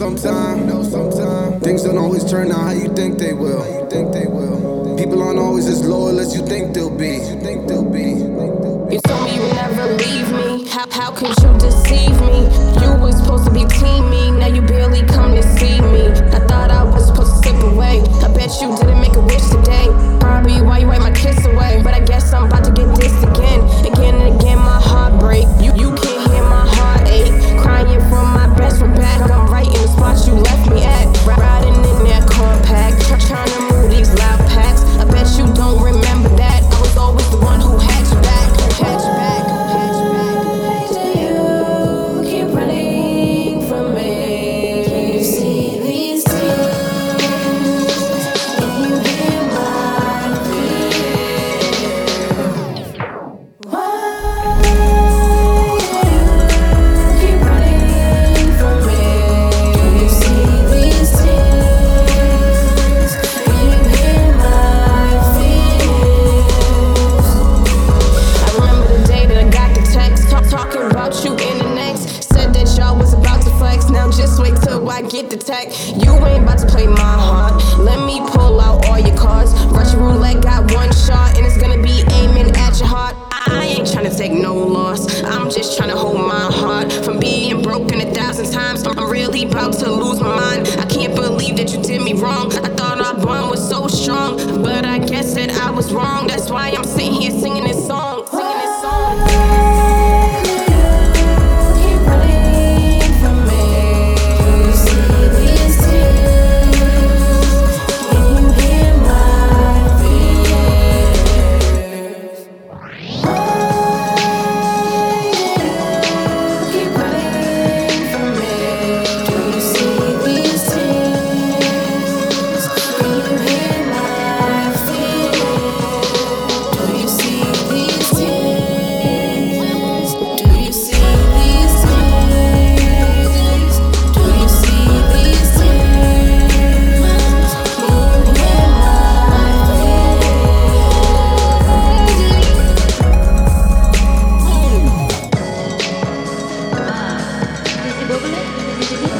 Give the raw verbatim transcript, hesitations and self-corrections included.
sometimes, you know, sometimes things don't always turn out how you think they will. How you think they will. People aren't always as loyal as you think they'll be. You think they'll be. You told me you would never leave me. How, how could you deceive me? You were supposed to be teaming. Now you barely come to see me. I thought I was supposed to slip away. I bet you didn't make a wish today. Probably why you wipe my kiss away. But I guess I'm about to get dissed again. Again and again, my heart break. You, you can't hear my heart ache. Crying from my best friend back. I'm right in the spot you left me at. Riding in that compact. Trying to move these loud packs. I bet you don't remember that. I was always the one who had you back. Had you back. Had you back. Do you keep running from me? Can you see these tears? Can you hear my fears? Why do you keep running from me? Can you see these tears? Can you hear my fears? I remember the day that I got the text, talk, talking about you in the next. Said that y'all was about to flex. Now just wait till I get the tech. You ain't about to play my heart. Let me pull out all your cards. Russian roulette got one shot, and it's gonna be aiming at your heart. I ain't tryna take no loss. I'm just tryna hold my heart from being broken a thousand times. I'm really about to lose my mind. I can't believe that you did me wrong. I thought our bond was so strong, but I guess that I was wrong. That's why I'm sitting here singing this song, singing this song. Keep running from me. Can you see these tears? Can you hear my fears? Keep running from me. Do you see these tears? Can you hear my fears? Do you see these tears? Do you see these tears? Do you see these tears? Can you hear my fears?